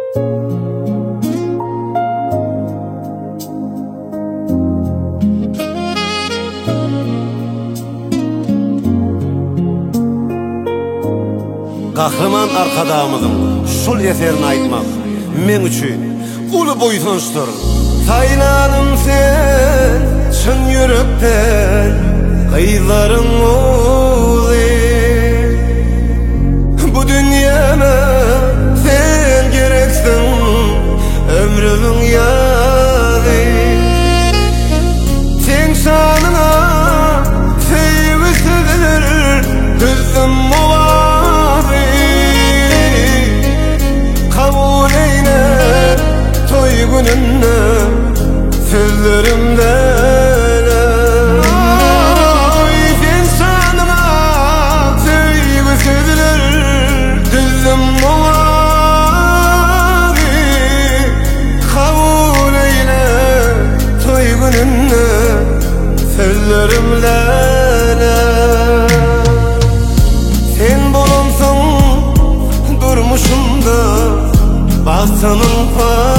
Kahraman arkadağımızın şol eserini aytmak men üçün ulu boysunçtur. Saylanım sen çın yürekten kıyların oğlu. Bu dünyama sen gereksin ömrümün yalı. Sen şanına sevgisidir düzdüm muvazi. Kabul eyle toy gününü sözlerimden. Sen şanına sevgisidir düzdüm muvazi. Kabul eyle toy gününü sözlerimden. Sen bulunsun durmuşumda basanın